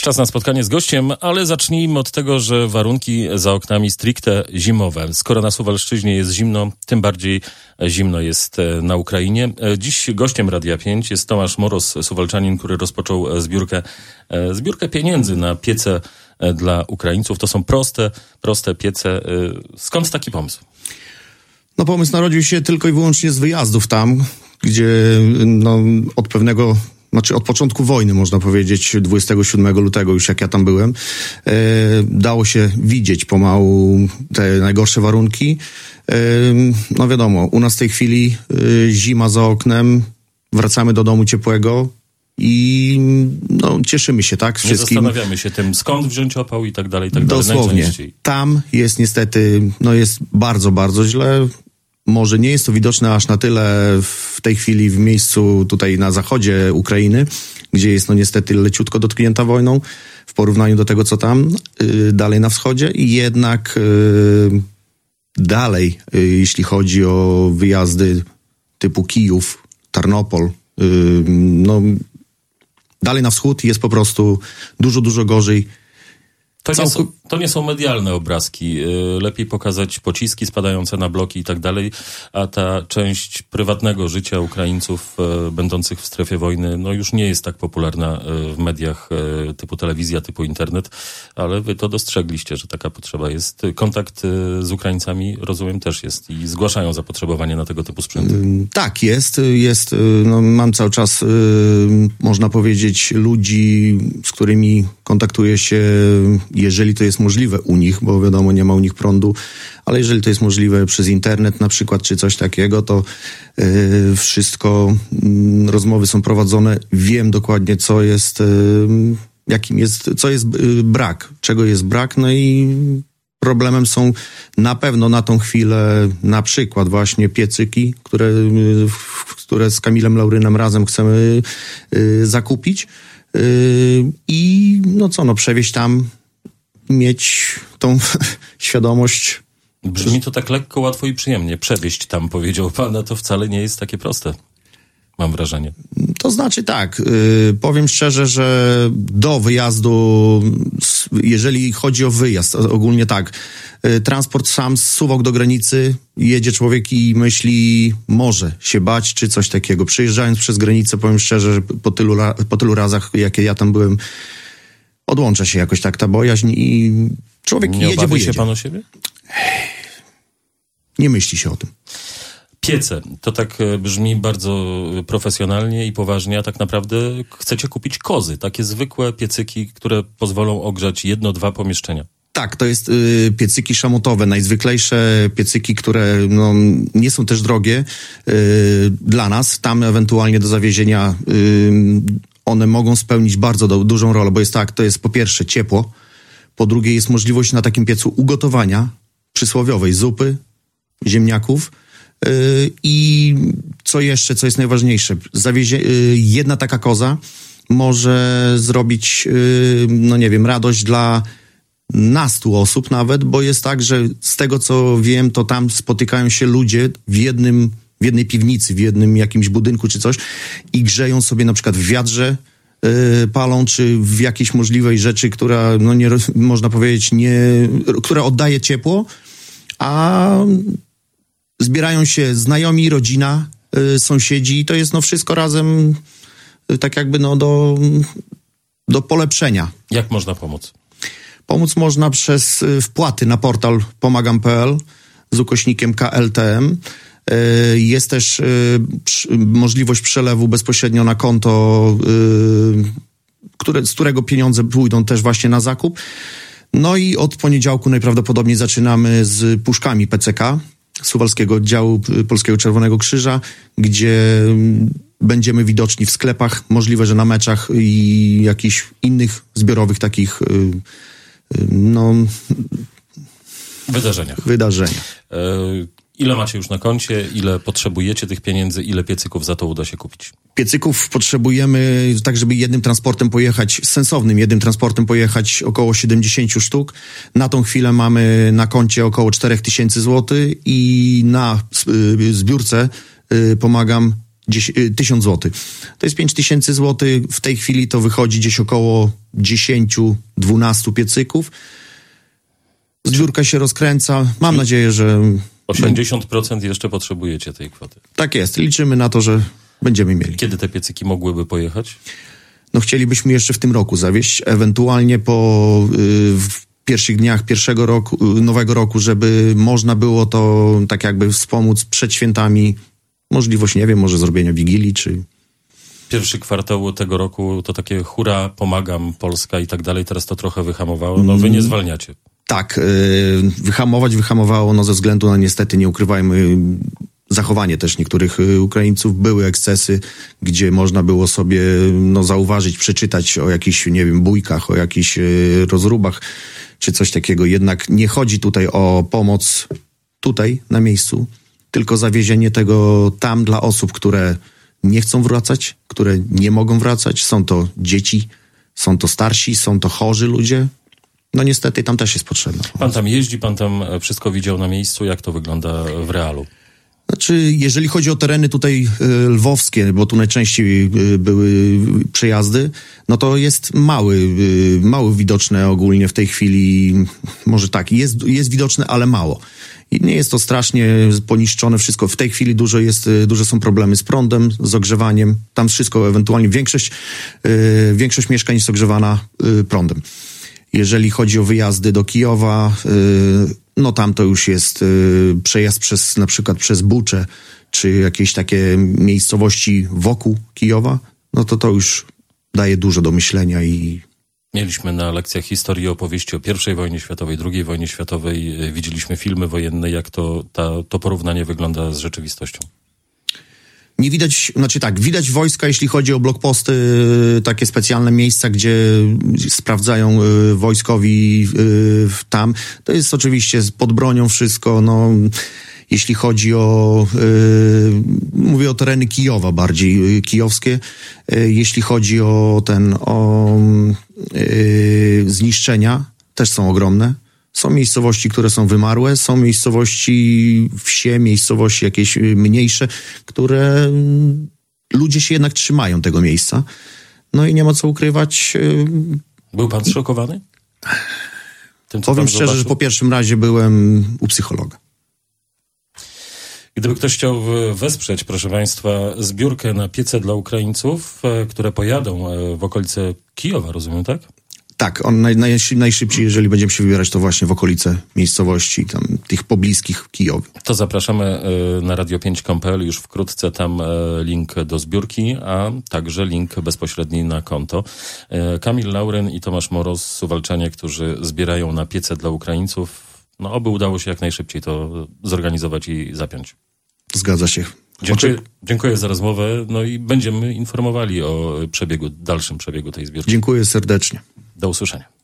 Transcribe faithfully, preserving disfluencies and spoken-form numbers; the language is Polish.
Czas na spotkanie z gościem, ale zacznijmy od tego, że warunki za oknami stricte zimowe. Skoro na Suwalszczyźnie jest zimno, tym bardziej zimno jest na Ukrainie. Dziś gościem Radia pięć jest Tomasz Moros, Suwalczanin, który rozpoczął zbiórkę, zbiórkę pieniędzy na piece dla Ukraińców. To są proste, proste piece. Skąd taki pomysł? No pomysł narodził się tylko i wyłącznie z wyjazdów tam, gdzie no, od pewnego... Znaczy od początku wojny, można powiedzieć, dwudziestego siódmego lutego, już jak ja tam byłem, e, dało się widzieć pomału te najgorsze warunki. E, no wiadomo, u nas w tej chwili e, zima za oknem, wracamy do domu ciepłego i no, cieszymy się, tak? Z Nie wszystkim. zastanawiamy się tym, skąd wziąć opał i tak dalej, i tak dalej. Dosłownie. Tam jest niestety, no jest bardzo, bardzo źle. Może nie jest to widoczne aż na tyle w tej chwili w miejscu tutaj na zachodzie Ukrainy, gdzie jest no niestety leciutko dotknięta wojną w porównaniu do tego, co tam yy, dalej na wschodzie. I jednak yy, dalej, yy, jeśli chodzi o wyjazdy typu Kijów, Tarnopol, yy, no dalej na wschód jest po prostu dużo, dużo gorzej. To nie, są, to nie są medialne obrazki. Lepiej pokazać pociski spadające na bloki i tak dalej, a ta część prywatnego życia Ukraińców będących w strefie wojny no już nie jest tak popularna w mediach typu telewizja, typu internet, ale wy to dostrzegliście, że taka potrzeba jest. Kontakt z Ukraińcami, rozumiem, też jest i zgłaszają zapotrzebowanie na tego typu sprzęty. Tak, jest. jest no, mam cały czas, można powiedzieć, ludzi, z którymi kontaktuję się, jeżeli to jest możliwe u nich, bo wiadomo, nie ma u nich prądu, ale jeżeli to jest możliwe przez internet na przykład, czy coś takiego, to yy, wszystko, yy, rozmowy są prowadzone, wiem dokładnie, co jest, yy, jakim jest, co jest yy, brak, czego jest brak, no i problemem są na pewno na tą chwilę na przykład właśnie piecyki, które, yy, które z Kamilem Laurynem razem chcemy yy, zakupić yy, i no co, no przewieźć tam, mieć tą świadomość. Brzmi to tak lekko, łatwo i przyjemnie. Przewieźć tam, powiedział pan, a to wcale nie jest takie proste. Mam wrażenie. To znaczy tak, yy, powiem szczerze, że do wyjazdu, jeżeli chodzi o wyjazd, ogólnie tak, yy, transport sam z Suwałk do granicy, jedzie człowiek i myśli, może się bać, czy coś takiego. Przejeżdżając przez granicę, powiem szczerze, że po tylu, po tylu razach, jakie ja tam byłem, odłącza się jakoś tak ta bojaźń i człowiek nie jedzie, bo jedzie. Nie jedzie. się pan o siebie? Nie myśli się o tym. Piece, to tak brzmi bardzo profesjonalnie i poważnie, a tak naprawdę chcecie kupić kozy, takie zwykłe piecyki, które pozwolą ogrzać jedno, dwa pomieszczenia. Tak, to jest y, piecyki szamotowe, najzwyklejsze piecyki, które no, nie są też drogie y, dla nas. Tam ewentualnie do zawiezienia y, one mogą spełnić bardzo do, dużą rolę, bo jest tak, to jest po pierwsze ciepło, po drugie jest możliwość na takim piecu ugotowania przysłowiowej zupy, ziemniaków yy, i co jeszcze, co jest najważniejsze, zawiezie, yy, jedna taka koza może zrobić, yy, no nie wiem, radość dla nastu osób nawet, bo jest tak, że z tego co wiem, to tam spotykają się ludzie w jednym w jednej piwnicy, w jednym jakimś budynku czy coś i grzeją sobie na przykład w wiadrze, yy, palą, czy w jakiejś możliwej rzeczy, która, no nie, można powiedzieć, nie, która oddaje ciepło, a zbierają się znajomi, rodzina, yy, sąsiedzi i to jest no wszystko razem yy, tak jakby no do, do polepszenia. Jak można pomóc? Pomóc można przez yy, wpłaty na portal pomagam kropka p l z ukośnikiem K L T M. Jest też możliwość przelewu bezpośrednio na konto, które, z którego pieniądze pójdą też właśnie na zakup. No i od poniedziałku najprawdopodobniej zaczynamy z puszkami P C K, Suwalskiego Oddziału Polskiego Czerwonego Krzyża, gdzie będziemy widoczni w sklepach, możliwe, że na meczach i jakichś innych zbiorowych takich no... Wydarzeniach. Wydarzeniach. Y- Ile macie już na koncie, ile potrzebujecie tych pieniędzy, ile piecyków za to uda się kupić? Piecyków potrzebujemy, tak żeby jednym transportem pojechać, sensownym jednym transportem pojechać około siedemdziesiąt sztuk. Na tą chwilę mamy na koncie około cztery tysiące złotych i na y, zbiórce y, pomagam tysiąc złotych. To jest pięć tysięcy złotych. W tej chwili to wychodzi gdzieś około dziesięć do dwunastu piecyków. Zbiórka się rozkręca. Mam nadzieję, że... osiemdziesiąt procent jeszcze potrzebujecie tej kwoty. Tak jest. Liczymy na to, że będziemy mieli. Kiedy te piecyki mogłyby pojechać? No chcielibyśmy jeszcze w tym roku zawieźć, ewentualnie po y, w pierwszych dniach pierwszego roku, nowego roku, żeby można było to tak jakby wspomóc przed świętami. Możliwość, nie wiem, może zrobienia Wigilii, czy... Pierwszy kwartał tego roku to takie hura, pomagam, Polska i tak dalej. Teraz to trochę wyhamowało. No wy nie zwalniacie. Tak, y, wyhamować wyhamowało, no ze względu na niestety, nie ukrywajmy, zachowanie też niektórych Ukraińców. Były ekscesy, gdzie można było sobie no, zauważyć, przeczytać o jakichś, nie wiem, bójkach, o jakichś y, rozróbach, czy coś takiego. Jednak nie chodzi tutaj o pomoc tutaj, na miejscu, tylko zawiezienie tego tam dla osób, które nie chcą wracać, które nie mogą wracać. Są to dzieci, są to starsi, są to chorzy ludzie. No niestety tam też jest potrzebna. Pan tam jeździ, pan tam wszystko widział na miejscu. Jak to wygląda w realu? Znaczy, jeżeli chodzi o tereny tutaj y, lwowskie, bo tu najczęściej y, były przejazdy, no to jest mały, y, mały widoczne ogólnie w tej chwili, może tak, jest, jest widoczne, ale mało. I nie jest to strasznie poniszczone wszystko. W tej chwili dużo jest, duże są problemy z prądem, z ogrzewaniem. Tam wszystko ewentualnie, większość, y, większość mieszkań jest ogrzewana y, prądem. Jeżeli chodzi o wyjazdy do Kijowa, y, no tam to już jest y, przejazd przez, na przykład przez Buczę, czy jakieś takie miejscowości wokół Kijowa, no to to już daje dużo do myślenia i... Mieliśmy na lekcjach historii opowieści o pierwszej wojnie światowej, drugiej wojnie światowej, widzieliśmy filmy wojenne, jak to, ta, to porównanie wygląda z rzeczywistością. Nie widać, znaczy tak, widać wojska, jeśli chodzi o blokposty, takie specjalne miejsca, gdzie sprawdzają wojskowi tam. To jest oczywiście pod bronią wszystko, no... Jeśli chodzi o, yy, mówię o tereny Kijowa bardziej, yy, kijowskie, yy, jeśli chodzi o ten, o yy, zniszczenia, też są ogromne. Są miejscowości, które są wymarłe, są miejscowości, wsie, miejscowości jakieś mniejsze, które yy, ludzie się jednak trzymają tego miejsca. No i nie ma co ukrywać. Yy, Był pan zszokowany? Tym, co powiem pan szczerze, zobaczył? że po pierwszym razie byłem u psychologa. Gdyby ktoś chciał wesprzeć, proszę państwa, zbiórkę na piece dla Ukraińców, które pojadą w okolice Kijowa, rozumiem, tak? Tak, on naj, naj, najszybciej, jeżeli będziemy się wybierać, to właśnie w okolice miejscowości, tam tych pobliskich Kijowi. To zapraszamy na radio pięć kropka com kropka pe el, już wkrótce tam link do zbiórki, a także link bezpośredni na konto. Kamil Lauryn i Tomasz Moroz, Suwalczanie, którzy zbierają na piece dla Ukraińców. No, oby udało się jak najszybciej to zorganizować i zapiąć. Zgadza się. Dziękuję, dziękuję za rozmowę, no i będziemy informowali o przebiegu, dalszym przebiegu tej zbiórki. Dziękuję serdecznie. Do usłyszenia.